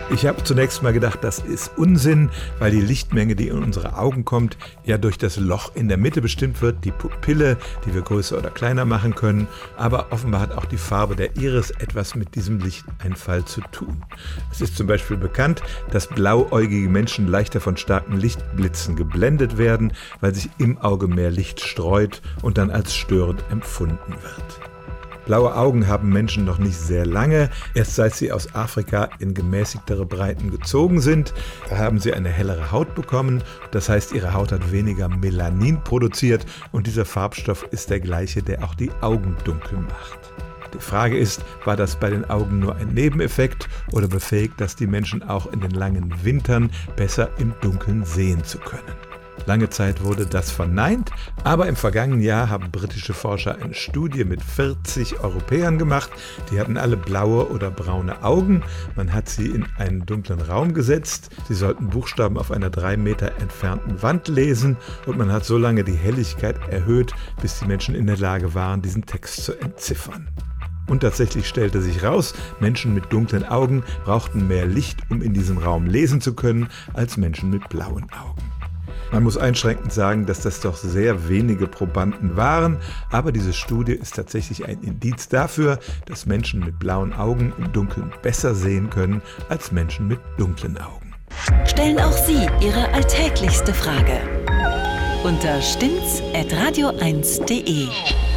Ich habe zunächst mal gedacht, das ist Unsinn, weil die Lichtmenge, die in unsere Augen kommt, ja durch das Loch in der Mitte bestimmt wird, die Pupille, die wir größer oder kleiner machen können. Aber offenbar hat auch die Farbe der Iris etwas mit diesem Lichteinfall zu tun. Es ist zum Beispiel bekannt, dass blauäugige Menschen leichter von starken Lichtblitzen geblendet werden, weil sich im Auge mehr Licht streut und dann als störend empfunden wird. Blaue Augen haben Menschen noch nicht sehr lange, erst seit sie aus Afrika in gemäßigtere Breiten gezogen sind. Da haben sie eine hellere Haut bekommen, das heißt, ihre Haut hat weniger Melanin produziert und dieser Farbstoff ist der gleiche, der auch die Augen dunkel macht. Die Frage ist, war das bei den Augen nur ein Nebeneffekt oder befähigt das die Menschen auch in den langen Wintern besser im Dunkeln sehen zu können? Lange Zeit wurde das verneint, aber im vergangenen Jahr haben britische Forscher eine Studie mit 40 Europäern gemacht. Die hatten alle blaue oder braune Augen. Man hat sie in einen dunklen Raum gesetzt. Sie sollten Buchstaben auf einer 3 Meter entfernten Wand lesen und man hat so lange die Helligkeit erhöht, bis die Menschen in der Lage waren, diesen Text zu entziffern. Und tatsächlich stellte sich raus, Menschen mit dunklen Augen brauchten mehr Licht, um in diesem Raum lesen zu können, als Menschen mit blauen Augen. Man muss einschränkend sagen, dass das doch sehr wenige Probanden waren, aber diese Studie ist tatsächlich ein Indiz dafür, dass Menschen mit blauen Augen im Dunkeln besser sehen können als Menschen mit dunklen Augen. Stellen auch Sie Ihre alltäglichste Frage unter stimmt's@radio1.de.